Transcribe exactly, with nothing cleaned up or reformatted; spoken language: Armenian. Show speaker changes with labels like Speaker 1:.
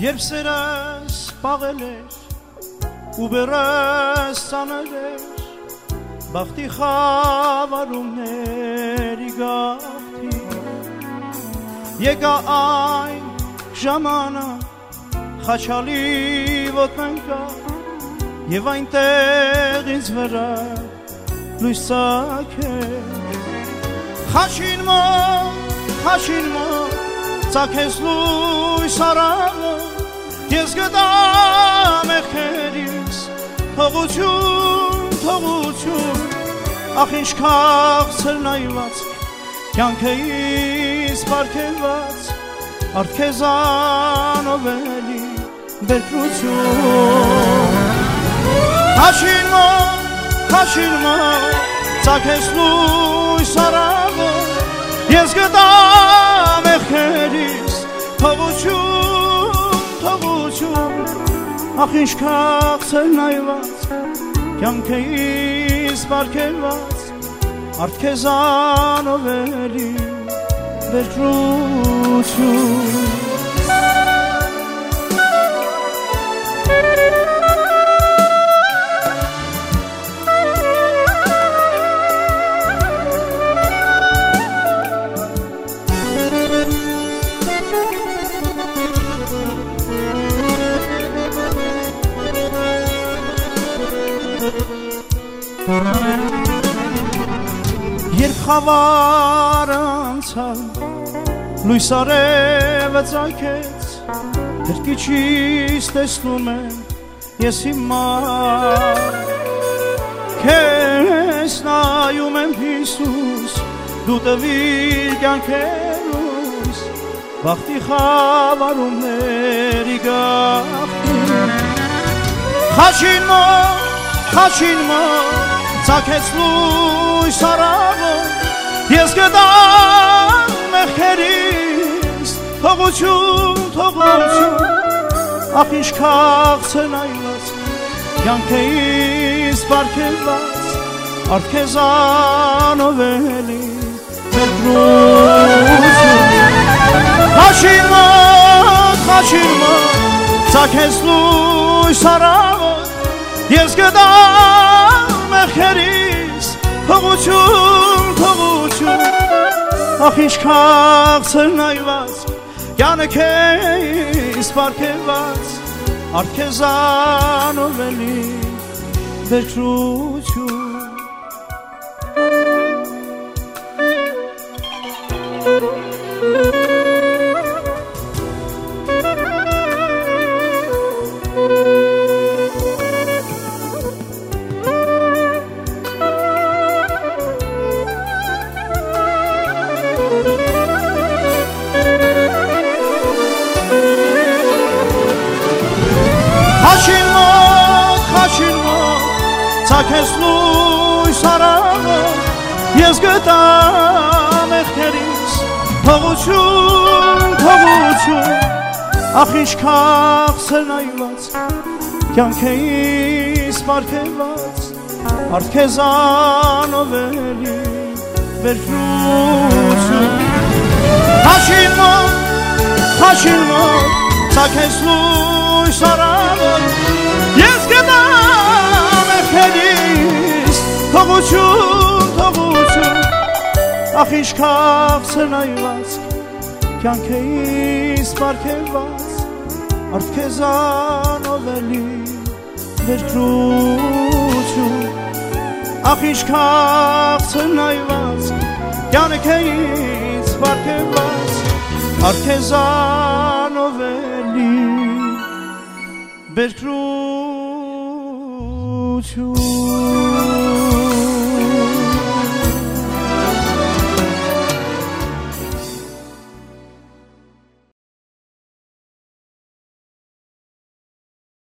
Speaker 1: Երբ սերս պաղել էր ու բերս ծանել էր բախտի խավարումների գաղթի եկա այն ժամանակ խաչալի ոտնանկա և այնտեղ ինձ վրա լույս ծագեց խաչին մոտ, խաչին մոտ ծագեց լույս արավը ես գտա մեղքերիս թողություն, թողություն ախ ինչ քաղցր նայված կյանքեիս պարգևված արդ քեզանով էլի բերկրություն խաչին մոտ, խաչին մոտ ծագեց լույս արավը ես գտա մեղքերիս թողություն, թողություն ախ ինչ քաղցր նայված կյանքեիս պարգևված արդ քեզանով էլի բերկրություն Երբ խավարը անցավ լույս արևը ծագեց հրկիչից տեսնում եմ ես հիմա քեզ նայում եմ Հիսուս դու տվիր կյանքերուս բախտի խավարումների գաղթի խաչին մոտ, խաչին մոտ ծագեց լույս արավը ես գտա մեղքերիս թողություն, թողություն ախ ինչ քաղցր նայված կյանքեիս պարգևված արդ քեզանով էլի բերկրություն խաչին մոտ, խաչին մոտ ծագեց լույս արավը ես գտա մեղքերիս թողություն, թողություն ախ ինչ քաղցր նայված կյանքեիս պարգևված արդ քեզանով էլի բերկրություն խաչին մոտ, խաչին մոտ ծագեց լույս արավը ես գտա մեղքերիս թողություն, թողություն ախ ինչ քաղցր նայված կյանքեիս պարգևված արդ քեզանով էլի բերկրություն խաչին մոտ, խաչին մոտ ծագեց լույս արավը ես գտա մեղքերիս թողություն, թողություն ախ ինչ քաղցր նայված կյանքեիս պարգևված արդ քեզանով էլի բերկրություն ախ ինչ քաղցր նայված կյանքեիս պարգևված արդ քեզանով էլի բերկրություն